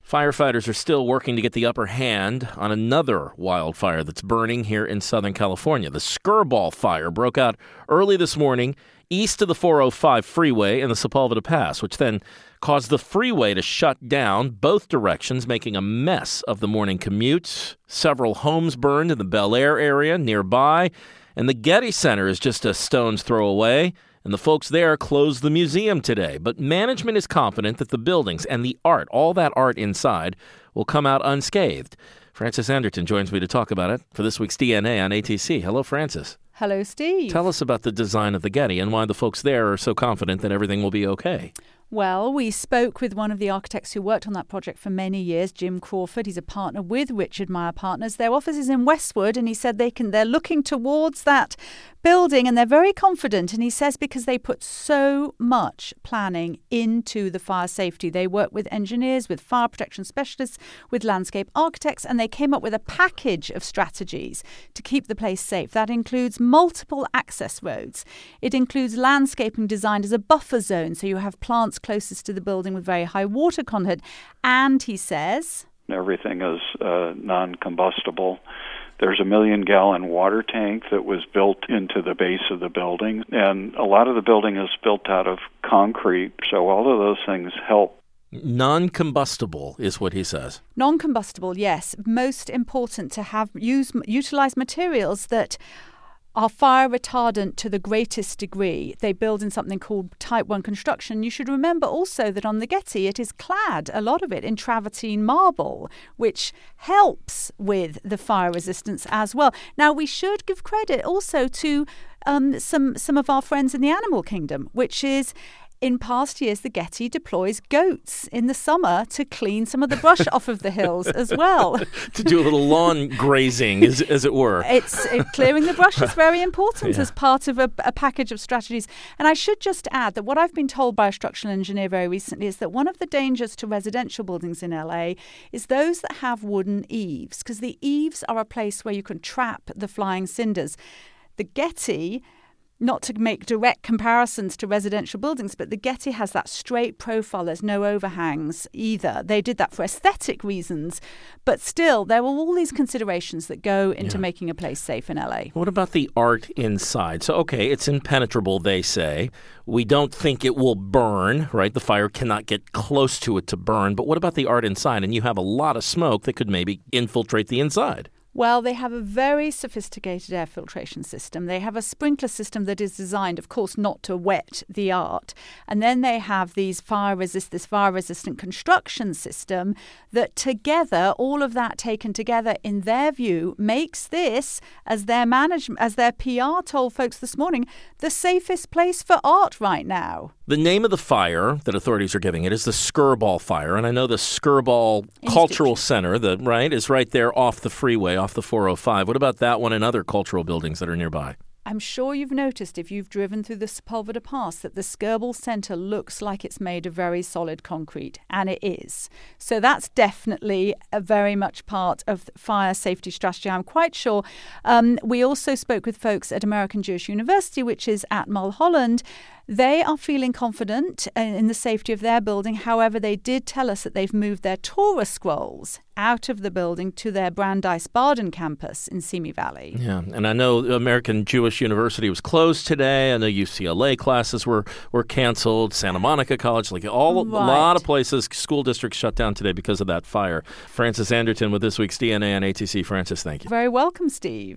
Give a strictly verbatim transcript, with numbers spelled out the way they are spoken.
Firefighters are still working to get the upper hand on another wildfire that's burning here in Southern California. The Skirball fire broke out early this morning east of the four oh five freeway in the Sepulveda Pass, which then caused the freeway to shut down both directions, making a mess of the morning commute. Several homes burned in the Bel Air area nearby, and the Getty Center is just a stone's throw away. And the folks there closed the museum today. But management is confident that the buildings and the art, all that art inside, will come out unscathed. Frances Anderton joins me to talk about it for this week's D N A on A T C. Hello, Frances. Hello, Steve. Tell us about the design of the Getty and why the folks there are so confident that everything will be okay. Well, we spoke with one of the architects who worked on that project for many years, Jim Crawford. He's a partner with Richard Meyer Partners. Their office is in Westwood, and he said they can. They're looking towards that building, and they're very confident. And he says because they put so much planning into the fire safety. They work with engineers, with fire protection specialists, with landscape architects, and they came up with a package of strategies to keep the place safe. That includes multiple access roads. It includes landscaping designed as a buffer zone, so you have plants closest to the building with very high water content. And he says everything is uh, non-combustible. There's a million-gallon water tank that was built into the base of the building, and a lot of the building is built out of concrete, so all of those things help. Non-combustible is what he says. Non-combustible, yes. Most important to have use utilize materials that are fire retardant to the greatest degree. They build in something called Type one construction. You should remember also that on the Getty, it is clad, a lot of it, in travertine marble, which helps with the fire resistance as well. Now, we should give credit also to um, some, some of our friends in the animal kingdom, which is in past years, the Getty deploys goats in the summer to clean some of the brush off of the hills as well. To do a little lawn grazing, as, as it were. It's it, clearing the brush is very important Yeah. as part of a, a package of strategies. And I should just add that what I've been told by a structural engineer very recently is that one of the dangers to residential buildings in L A is those that have wooden eaves, because the eaves are a place where you can trap the flying cinders. The Getty, not to make direct comparisons to residential buildings, but the Getty has that straight profile. There's no overhangs either. They did that for aesthetic reasons. But still, there were all these considerations that go into Yeah. making a place safe in L A. What about the art inside? So, okay, it's impenetrable, they say. We don't think it will burn, right? The fire cannot get close to it to burn. But what about the art inside? And you have a lot of smoke that could maybe infiltrate the inside. Well, they have a very sophisticated air filtration system. They have a sprinkler system that is designed, of course, not to wet the art. And then they have these fire resist, this fire-resistant construction system that together, all of that taken together, in their view, makes this, as their management, as their P R told folks this morning, the safest place for art right now. The name of the fire that authorities are giving it is the Skirball fire. And I know the Skirball Cultural Center, the, right, is right there off the freeway, off the four oh five. What about that one and other cultural buildings that are nearby? I'm sure you've noticed if you've driven through the Sepulveda Pass that the Skirball Center looks like it's made of very solid concrete, and it is. So that's definitely a very much part of fire safety strategy, I'm quite sure. Um, we also spoke with folks at American Jewish University, which is at Mulholland. They are feeling confident in the safety of their building. However, they did tell us that they've moved their Torah scrolls out of the building to their Brandeis Baden campus in Simi Valley. Yeah, and I know American Jewish University was closed today. I know U C L A classes were, were canceled. Santa Monica College, like all Right. a lot of places, school districts shut down today because of that fire. Frances Anderton with this week's D N A on A T C. Frances, thank you. Very welcome, Steve.